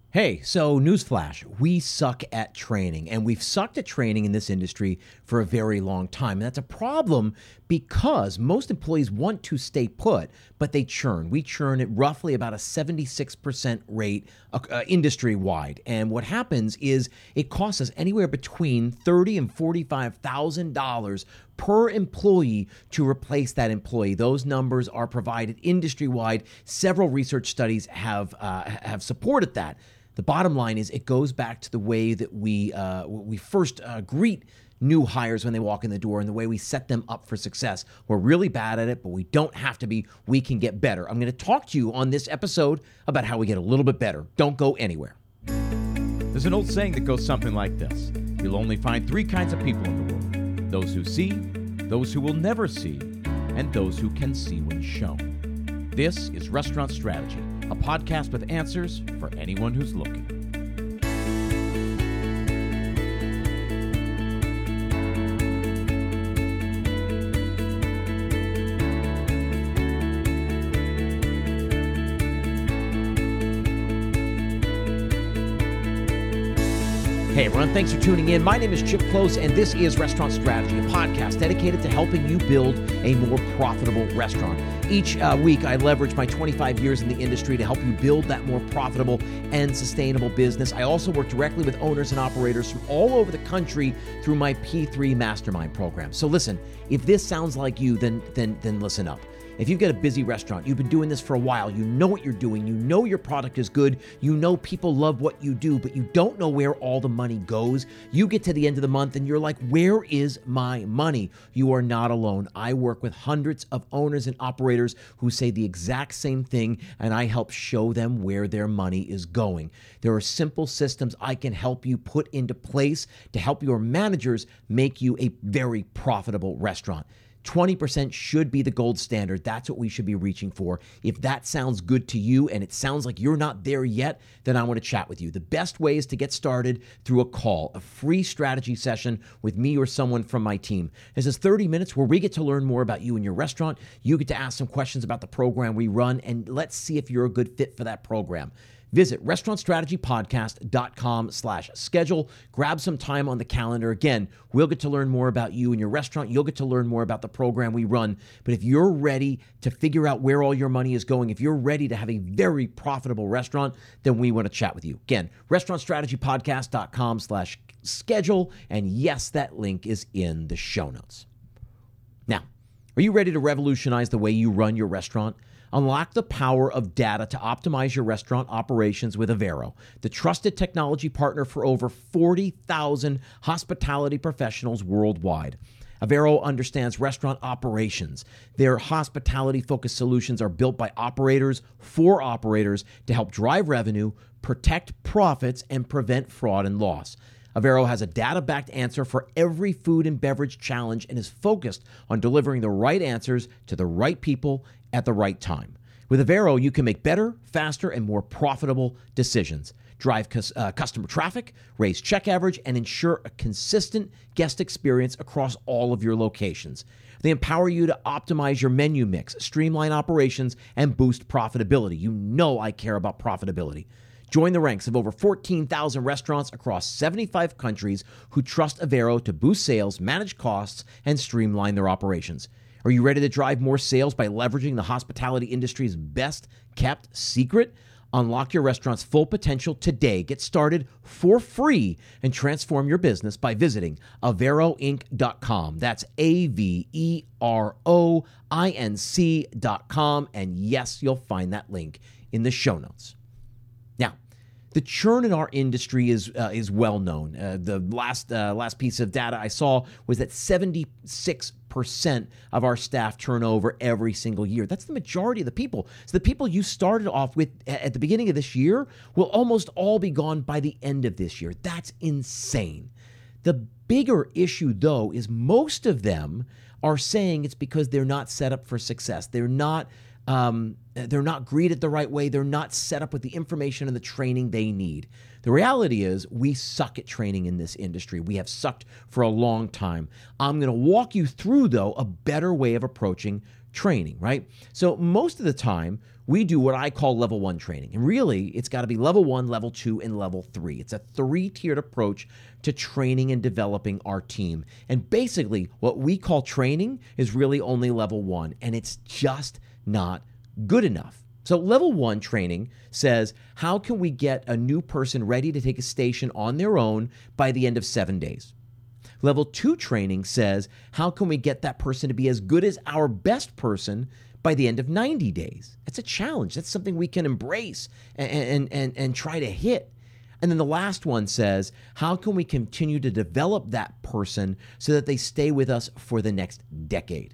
Hey, so newsflash, we suck at training, and we've sucked at training in this industry for a very long time. And that's a problem because most employees want to stay put, but they churn. We churn at roughly about a 76% rate industry-wide. And what happens is it costs us anywhere between $30,000 and $45,000 per employee to replace that employee. Those numbers are provided industry-wide. Several research studies have supported that. The bottom line is it goes back to the way that we first greet new hires when they walk in the door and the way we set them up for success. We're really bad at it, but we don't have to be. We can get better. I'm going to talk to you on this episode about how we get a little bit better. Don't go anywhere. There's an old saying that goes something like this. You'll only find three kinds of people in the world. Those who see, those who will never see, and those who can see when shown. This is Restaurant Strategy, a podcast with answers for anyone who's looking. Hey everyone, thanks for tuning in. My name is Chip Close, and this is Restaurant Strategy, a podcast dedicated to helping you build a more profitable restaurant. Each week, I leverage my 25 years in the industry to help you build that more profitable and sustainable business. I also work directly with owners and operators from all over the country through my P3 Mastermind program. So listen, if this sounds like you, then listen up. If you've got a busy restaurant, you've been doing this for a while, you know what you're doing, you know your product is good, you know people love what you do, but you don't know where all the money goes. You get to the end of the month and you're like, where is my money? You are not alone. I work with hundreds of owners and operators who say the exact same thing, and I help show them where their money is going. There are simple systems I can help you put into place to help your managers make you a very profitable restaurant. 20% should be the gold standard. That's what we should be reaching for. If that sounds good to you and it sounds like you're not there yet, then I want to chat with you. The best way is to get started through a call, a free strategy session with me or someone from my team. This is 30 minutes where we get to learn more about you and your restaurant. You get to ask some questions about the program we run, and let's see if you're a good fit for that program. Visit restaurantstrategypodcast.com/schedule. Grab some time on the calendar. Again, we'll get to learn more about you and your restaurant. You'll get to learn more about the program we run. But if you're ready to figure out where all your money is going, if you're ready to have a very profitable restaurant, then we want to chat with you. Again, restaurantstrategypodcast.com/schedule. And yes, that link is in the show notes. Now, are you ready to revolutionize the way you run your restaurant? Unlock the power of data to optimize your restaurant operations with Avero, the trusted technology partner for over 40,000 hospitality professionals worldwide. Avero understands restaurant operations. Their hospitality-focused solutions are built by operators for operators to help drive revenue, protect profits, and prevent fraud and loss. Avero has a data-backed answer for every food and beverage challenge and is focused on delivering the right answers to the right people at the right time. With Avero, you can make better, faster, and more profitable decisions, drive customer traffic, raise check average, and ensure a consistent guest experience across all of your locations. They empower you to optimize your menu mix, streamline operations, and boost profitability. You know I care about profitability. Join the ranks of over 14,000 restaurants across 75 countries who trust Avero to boost sales, manage costs, and streamline their operations. Are you ready to drive more sales by leveraging the hospitality industry's best-kept secret? Unlock your restaurant's full potential today. Get started for free and transform your business by visiting averoinc.com. That's AVEROINC.com. And yes, you'll find that link in the show notes. Now, the churn in our industry is well known. The last piece of data I saw was that 76% of our staff turn over every single year. That's the majority of the people. So the people you started off with at the beginning of this year will almost all be gone by the end of this year. That's insane. The bigger issue, though, is most of them are saying it's because they're not set up for success. They're not greeted the right way. They're not set up with the information and the training they need. The reality is we suck at training in this industry. We have sucked for a long time. I'm going to walk you through, though, a better way of approaching training, right? So most of the time, we do what I call level 1 training. And really, it's got to be level 1, level 2, and level 3. It's a 3-tiered approach to training and developing our team. And basically, what we call training is really only level 1, and it's just not good enough. So level 1 training says, how can we get a new person ready to take a station on their own by the end of 7 days? Level 2 training says, how can we get that person to be as good as our best person by the end of 90 days? That's a challenge. That's something we can embrace and try to hit. And then the last one says, how can we continue to develop that person so that they stay with us for the next decade?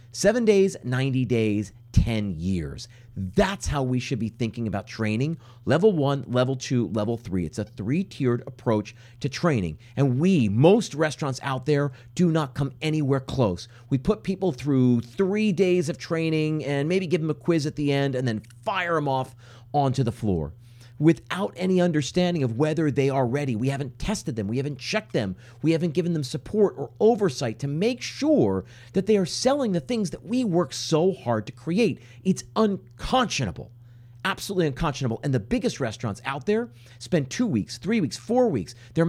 7 days, 90 days, 10 years. That's how we should be thinking about training. Level 1, level 2, level 3. It's a 3-tiered approach to training. And most restaurants out there, do not come anywhere close. We put people through 3 days of training and maybe give them a quiz at the end and then fire them off onto the floor without any understanding of whether they are ready. We haven't tested them. We haven't checked them. We haven't given them support or oversight to make sure that they are selling the things that we work so hard to create. It's unconscionable. Absolutely unconscionable. And the biggest restaurants out there spend 2 weeks, 3 weeks, 4 weeks. Their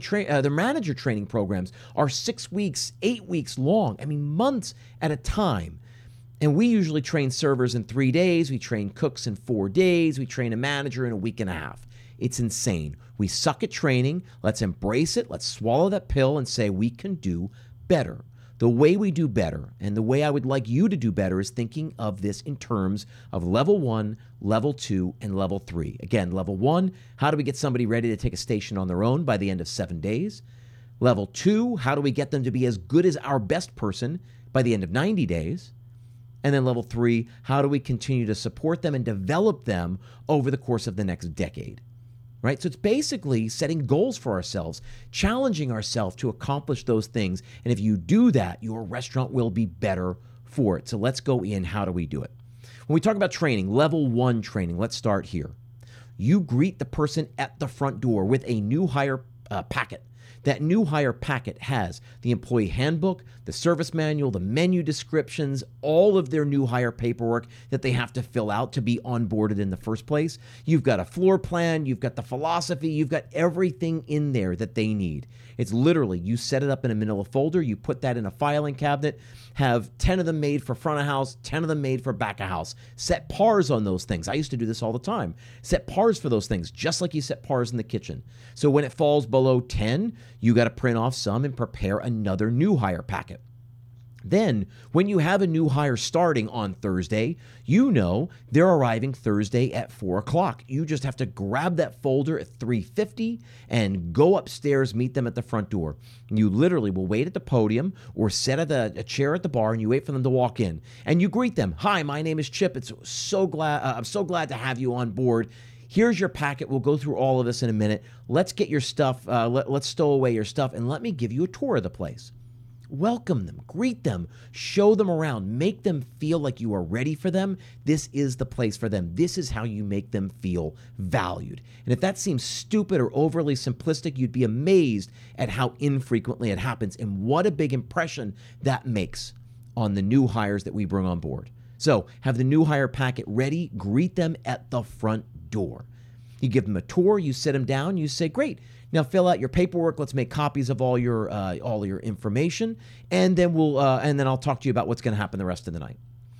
manager training programs are 6 weeks, 8 weeks long. I mean, months at a time. And we usually train servers in 3 days. We train cooks in 4 days. We train a manager in a week and a half. It's insane. We suck at training. Let's embrace it. Let's swallow that pill and say we can do better. The way we do better, and the way I would like you to do better, is thinking of this in terms of level 1, level 2, and level 3. Again, level 1, how do we get somebody ready to take a station on their own by the end of 7 days? Level 2, how do we get them to be as good as our best person by the end of 90 days? And then level 3, how do we continue to support them and develop them over the course of the next decade? Right? So it's basically setting goals for ourselves, challenging ourselves to accomplish those things. And if you do that, your restaurant will be better for it. So let's go in. How do we do it? When we talk about training, level 1 training, let's start here. You greet the person at the front door with a new hire packet. That new hire packet has the employee handbook, the service manual, the menu descriptions, all of their new hire paperwork that they have to fill out to be onboarded in the first place. You've got a floor plan, you've got the philosophy, you've got everything in there that they need. It's literally, you set it up in a manila folder, you put that in a filing cabinet, have 10 of them made for front of house, 10 of them made for back of house. Set pars on those things. I used to do this all the time. Set pars for those things, just like you set pars in the kitchen. So when it falls below 10, you got to print off some and prepare another new hire packet. Then, when you have a new hire starting on Thursday, you know they're arriving Thursday at 4 o'clock. You just have to grab that folder at 3:50 and go upstairs, meet them at the front door. You literally will wait at the podium or sit at a chair at the bar, and you wait for them to walk in. And you greet them. Hi, my name is Chip. I'm so glad to have you on board. Here's your packet. We'll go through all of this in a minute. Let's get your stuff. Let's stow away your stuff, and let me give you a tour of the place. Welcome them, greet them, show them around, make them feel like you are ready for them. This is the place for them. This is how you make them feel valued. And if that seems stupid or overly simplistic, you'd be amazed at how infrequently it happens and what a big impression that makes on the new hires that we bring on board. So have the new hire packet ready, greet them at the front door. You give them a tour, you sit them down, you say, great. Now fill out your paperwork. Let's make copies of all your information, and then I'll talk to you about what's going to happen the rest of the night.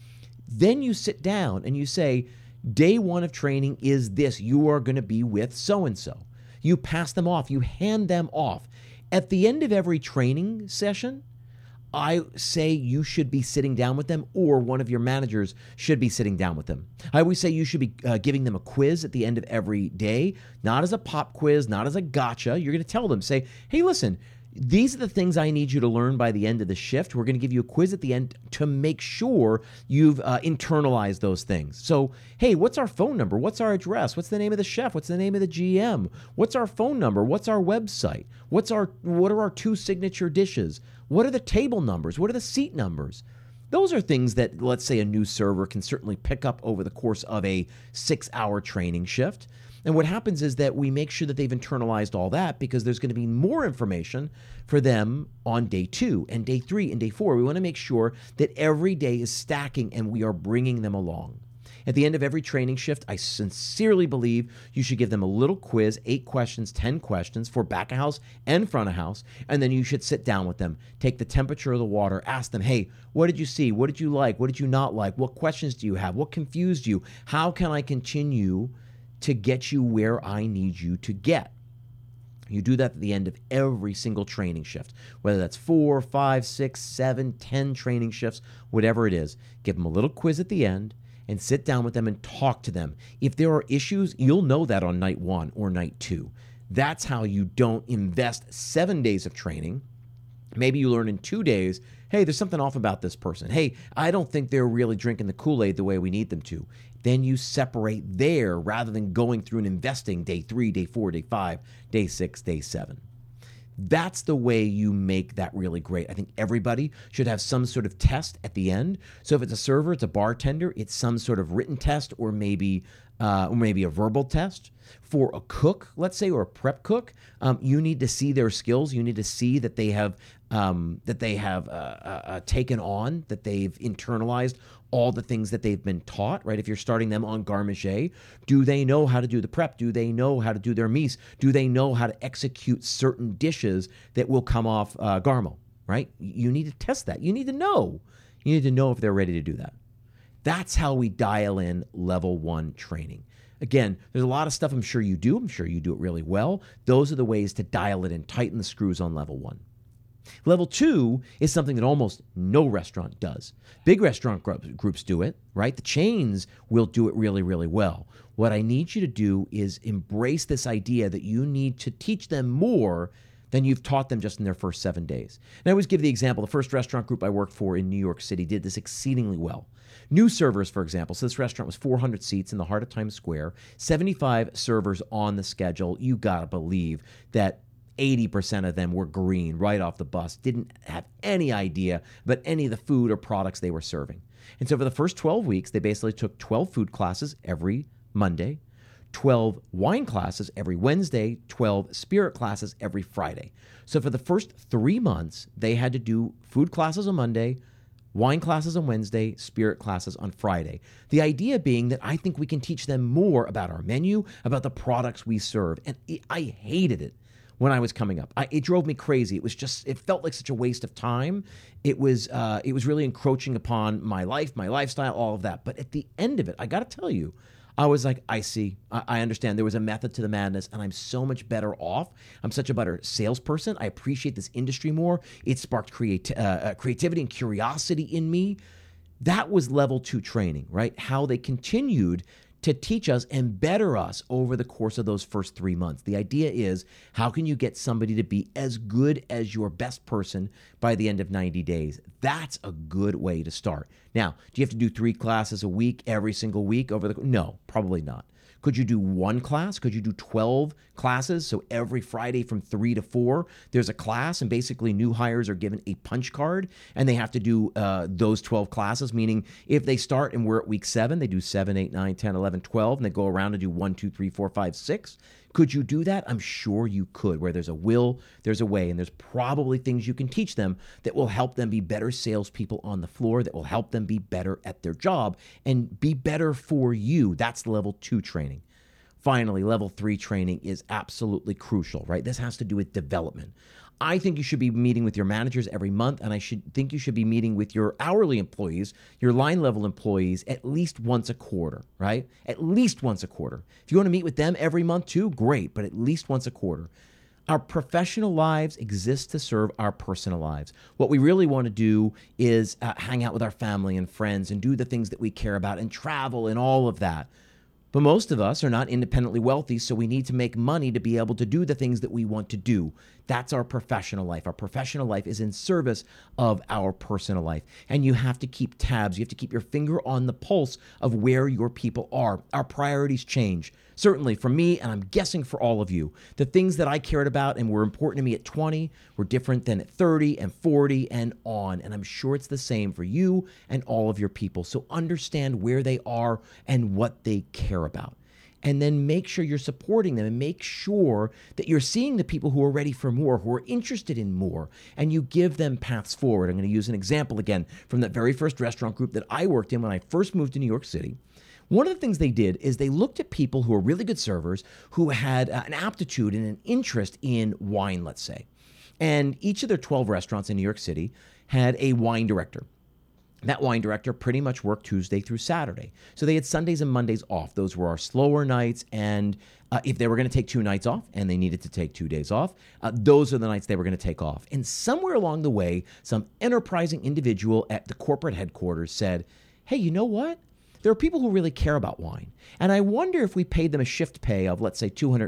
Then you sit down and you say, day 1 of training is this. You are going to be with so and so. You pass them off. You hand them off. At the end of every training session, I say you should be sitting down with them, or one of your managers should be sitting down with them. I always say you should be giving them a quiz at the end of every day, not as a pop quiz, not as a gotcha. You're going to tell them, say, hey, listen, these are the things I need you to learn by the end of the shift. We're going to give you a quiz at the end to make sure you've internalized those things. So, hey, what's our phone number? What's our address? What's the name of the chef? What's the name of the GM? What's our phone number? What's our website? What are our 2 signature dishes? What are the table numbers? What are the seat numbers? Those are things that, let's say, a new server can certainly pick up over the course of a 6-hour training shift. And what happens is that we make sure that they've internalized all that, because there's going to be more information for them on day 2 and day 3 and day 4. We want to make sure that every day is stacking and we are bringing them along. At the end of every training shift, I sincerely believe you should give them a little quiz, 8 questions, 10 questions for back of house and front of house, and then you should sit down with them, take the temperature of the water, ask them, hey, what did you see? What did you like? What did you not like? What questions do you have? What confused you? How can I continue to get you where I need you to get? You do that at the end of every single training shift, whether that's 4, 5, 6, 7, 10 training shifts, whatever it is. Give them a little quiz at the end and sit down with them and talk to them. If there are issues, you'll know that on night 1 or night 2. That's how you don't invest 7 days of training. Maybe you learn in 2 days, hey, there's something off about this person. Hey, I don't think they're really drinking the Kool-Aid the way we need them to. Then you separate there rather than going through and investing day 3, day 4, day 5, day 6, day 7. That's the way you make that really great. I think everybody should have some sort of test at the end. So if it's a server, it's a bartender, it's some sort of written test or maybe a verbal test. For a cook, let's say, or a prep cook, you need to see their skills. You need to see that they have taken on, that they've internalized all the things that they've been taught, right? If you're starting them on garde manger, do they know how to do the prep? Do they know how to do their mise? Do they know how to execute certain dishes that will come off garmel, right? You need to test that. You need to know. You need to know if they're ready to do that. That's how we dial in level 1 training. Again, there's a lot of stuff I'm sure you do. I'm sure you do it really well. Those are the ways to dial it in, tighten the screws on level 1. Level 2 is something that almost no restaurant does. Big restaurant groups do it, right? The chains will do it really, really well. What I need you to do is embrace this idea that you need to teach them more than you've taught them just in their first 7 days. And I always give the example, the first restaurant group I worked for in New York City did this exceedingly well. New servers, for example. So this restaurant was 400 seats in the heart of Times Square, 75 servers on the schedule. You gotta believe that 80% of them were green right off the bus, didn't have any idea about any of the food or products they were serving. And so for the first 12 weeks, they basically took 12 food classes every Monday, 12 wine classes every Wednesday, 12 spirit classes every Friday. So for the first 3 months, they had to do food classes on Monday, wine classes on Wednesday, spirit classes on Friday. The idea being that I think we can teach them more about our menu, about the products we serve. And I hated it when I was coming up. It drove me crazy. It felt like such a waste of time. It was really encroaching upon my life, my lifestyle, all of that. But at the end of it, I got to tell you, I was like, I see, I understand. There was a method to the madness, and I'm so much better off. I'm such a better salesperson. I appreciate this industry more. It sparked creativity and curiosity in me. That was level 2 training, right? How they continued to teach us and better us over the course of those first 3 months. The idea is, how can you get somebody to be as good as your best person by the end of 90 days? That's a good way to start. Now, do you have to do 3 classes a week every single week No, probably not. Could you do 1 class? Could you do 12 classes? So every Friday from 3 to 4, there's a class, and basically new hires are given a punch card, and they have to do those 12 classes, meaning if they start and we're at week 7, they do 7, 8, 9, 10, 11, 12, and they go around and do 1, 2, 3, 4, 5, 6. Could you do that? I'm sure you could. Where there's a will, there's a way, and there's probably things you can teach them that will help them be better salespeople on the floor, that will help them be better at their job and be better for you. That's level 2 training. Finally, level 3 training is absolutely crucial, right? This has to do with development. I think you should be meeting with your managers every month, and I think you should be meeting with your hourly employees, your line level employees, at least once a quarter, right? At least once a quarter. If you want to meet with them every month too, great, but at least once a quarter. Our professional lives exist to serve our personal lives. What we really want to do is hang out with our family and friends and do the things that we care about and travel and all of that. But most of us are not independently wealthy, so we need to make money to be able to do the things that we want to do. That's our professional life. Our professional life is in service of our personal life. And you have to keep tabs. You have to keep your finger on the pulse of where your people are. Our priorities change. Certainly for me, and I'm guessing for all of you, the things that I cared about and were important to me at 20 were different than at 30 and 40 and on. And I'm sure it's the same for you and all of your people. So understand where they are and what they care about. And then make sure you're supporting them and make sure that you're seeing the people who are ready for more, who are interested in more, and you give them paths forward. I'm going to use an example again from that very first restaurant group that I worked in when I first moved to New York City. One of the things they did is they looked at people who were really good servers who had an aptitude and an interest in wine, let's say. And each of their 12 restaurants in New York City had a wine director. That wine director pretty much worked Tuesday through Saturday. So they had Sundays and Mondays off. Those were our slower nights. And if they were going to take 2 nights off and they needed to take 2 days off, those are the nights they were going to take off. And somewhere along the way, some enterprising individual at the corporate headquarters said, hey, you know what? There are people who really care about wine. And I wonder if we paid them a shift pay of, let's say,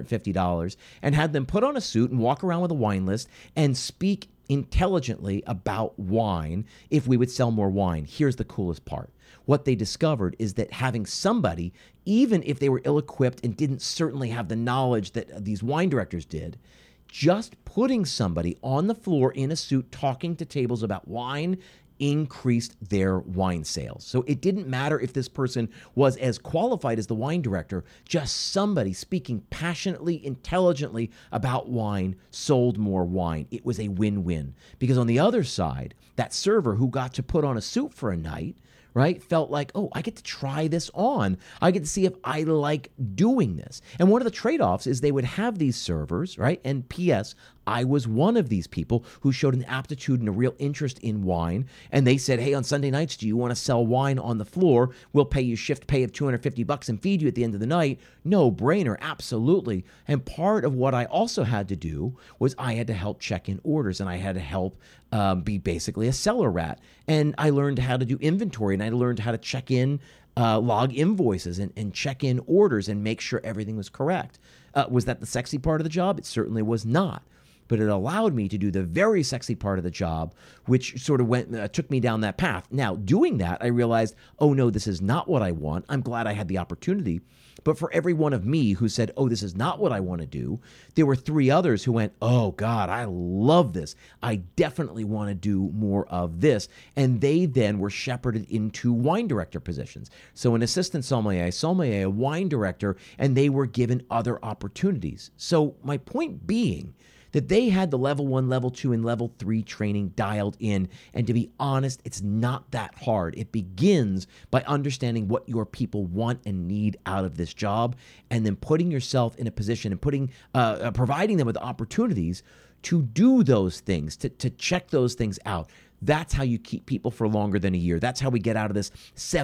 $250 and had them put on a suit and walk around with a wine list and speak intelligently about wine, if we would sell more wine. Here's the coolest part. What they discovered is that having somebody, even if they were ill-equipped and didn't certainly have the knowledge that these wine directors did, just putting somebody on the floor in a suit talking to tables about wine increased their wine sales. So it didn't matter if this person was as qualified as the wine director, just somebody speaking passionately, intelligently about wine sold more wine. It was a win-win. Because on the other side, that server who got to put on a suit for a night, right, felt like, oh, I get to try this on. I get to see if I like doing this. And one of the trade-offs is they would have these servers, right? And P.S., I was one of these people who showed an aptitude and a real interest in wine. And they said, hey, on Sunday nights, do you want to sell wine on the floor? We'll pay you shift pay of $250 and feed you at the end of the night. No brainer, absolutely. And part of what I also had to do was I had to help check in orders, and I had to help be basically a cellar rat. And I learned how to do inventory, and I learned how to check in, log invoices and check in orders and make sure everything was correct. Was that the sexy part of the job? It certainly was not. But it allowed me to do the very sexy part of the job, which sort of took me down that path. Now, doing that, I realized, oh no, this is not what I want. I'm glad I had the opportunity. But for every one of me who said, oh, this is not what I want to do, there were 3 others who went, oh God, I love this. I definitely want to do more of this. And they then were shepherded into wine director positions. So an assistant sommelier, a wine director, and they were given other opportunities. So my point being that they had the level 1, level 2, and level 3 training dialed in. And to be honest, it's not that hard. It begins by understanding what your people want and need out of this job, and then putting yourself in a position and providing them with opportunities to do those things, to check those things out. That's how you keep people for longer than a year. That's how we get out of this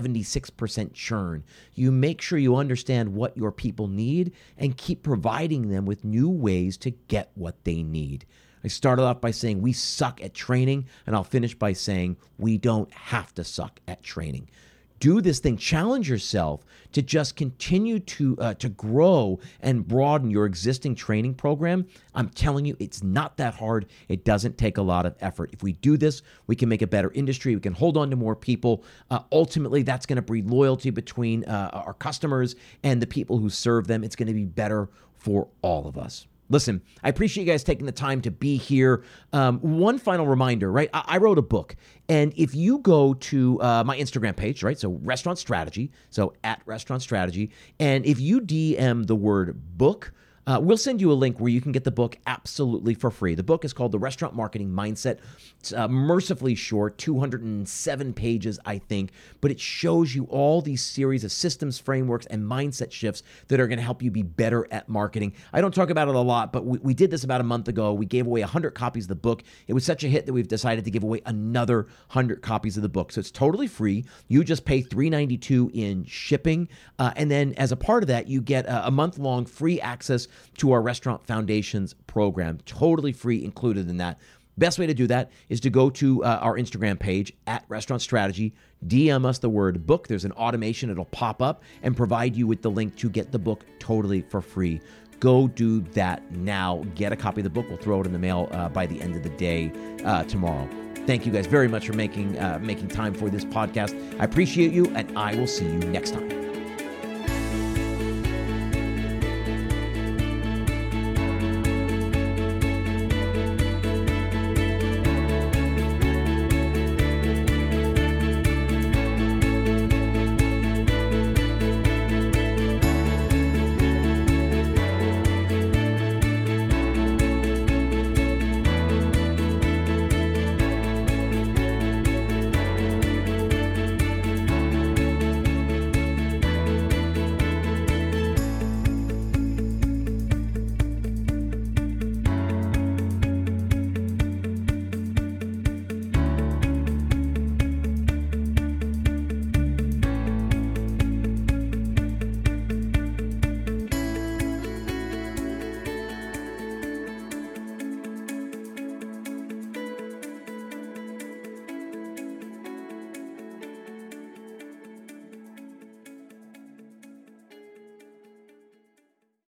76% churn. You make sure you understand what your people need and keep providing them with new ways to get what they need. I started off by saying we suck at training, and I'll finish by saying we don't have to suck at training. Do this thing. Challenge yourself to just continue to grow and broaden your existing training program. I'm telling you, it's not that hard. It doesn't take a lot of effort. If we do this, we can make a better industry. We can hold on to more people. Ultimately, that's going to breed loyalty between our customers and the people who serve them. It's going to be better for all of us. Listen, I appreciate you guys taking the time to be here. One final reminder, right? I wrote a book. And if you go to my Instagram page, right? So Restaurant Strategy, so at Restaurant Strategy. And if you DM the word book, we'll send you a link where you can get the book absolutely for free. The book is called The Restaurant Marketing Mindset. It's mercifully short, 207 pages, I think, but it shows you all these series of systems, frameworks, and mindset shifts that are going to help you be better at marketing. I don't talk about it a lot, but we did this about a month ago. We gave away 100 copies of the book. It was such a hit that we've decided to give away another 100 copies of the book. So it's totally free. You just pay $3.92 in shipping. And then as a part of that, you get a month-long free access to our Restaurant Foundations program. Totally free included in that. Best way to do that is to go to our Instagram page at Restaurant Strategy, DM us the word book. There's an automation. It'll pop up and provide you with the link to get the book totally for free. Go do that now. Get a copy of the book. We'll throw it in the mail by the end of the day tomorrow. Thank you guys very much for making time for this podcast. I appreciate you, and I will see you next time.